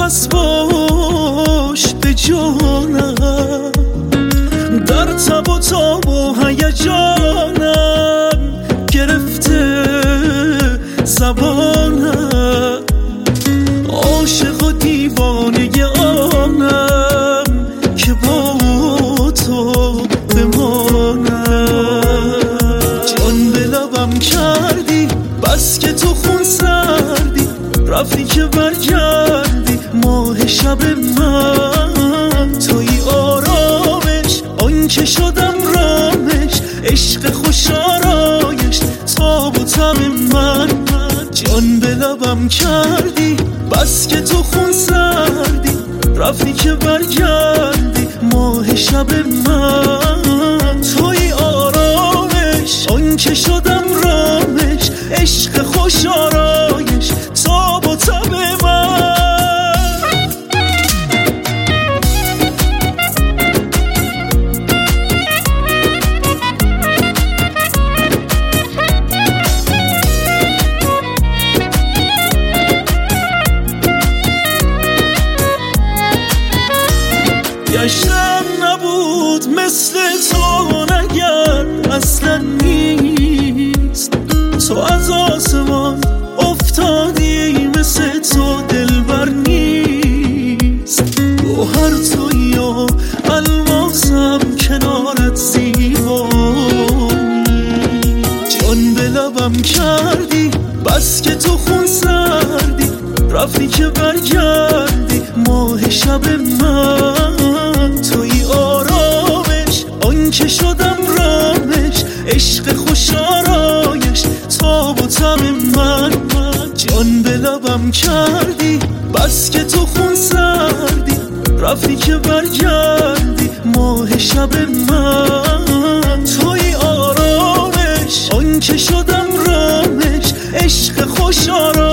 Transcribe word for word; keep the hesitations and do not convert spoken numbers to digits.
از پشت جانم، در تب و تاب و هیجانم گرفته زبانم، عاشق و دیوانه آنم که با تو بمانم. جان به لبم کردی بس که تو خون سردی، رفتی که برگردی ماه شب من. توی آرامش آن که شدم رامش، عشق خوش آرایش تاب و تب من. جان به لبم کردی بس که تو خون سردی، رفتی که برگردی ماه شب من. توی آرامش آن که شدم رامش، عشق خوش آرایش تاب و تب من. گشتم نبود مثل تو نگر اصلا نیست، تو از آسمان افتادی مثل تو دلبر نیست. گوهر تویی و الماسم کنارت زیبایی. جان به لبم کردی بس که تو خون سردی، رفتی که برگردی ماه شب من. توی آرامش آن که شدم رامش، عشق خوش آرایش تاب و تب من. جان به لبم کردی بس که تو خون سردی، رفتی که برگردی ماه شب من. توی آرامش آن که شدم رامش، عشق خوش آرایش